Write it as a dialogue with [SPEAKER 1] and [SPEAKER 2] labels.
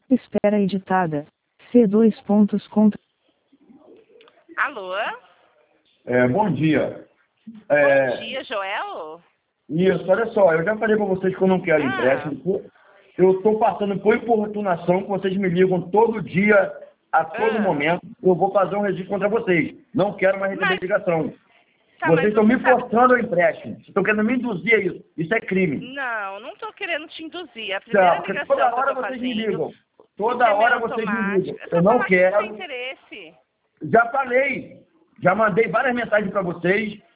[SPEAKER 1] Espera editada. C2 pontos contra.
[SPEAKER 2] Alô?
[SPEAKER 3] Bom dia.
[SPEAKER 2] Bom dia, Joel?
[SPEAKER 3] Isso, olha só, eu já falei para vocês que eu não quero empréstimo. Eu estou passando por importunação, que vocês me ligam todo dia, a todo momento. Eu vou fazer um registro contra vocês. Não quero mais receber ligação. Vocês estão me forçando ao empréstimo. Vocês estão querendo me induzir a isso. Isso é crime.
[SPEAKER 2] Não estou querendo te induzir. A primeira ligação
[SPEAKER 3] toda
[SPEAKER 2] que eu
[SPEAKER 3] hora
[SPEAKER 2] tô
[SPEAKER 3] vocês me
[SPEAKER 2] fazendo,
[SPEAKER 3] ligam. Toda hora vocês me ligam. Eu não quero.
[SPEAKER 2] Interesse.
[SPEAKER 3] Já falei. Já mandei várias mensagens para vocês.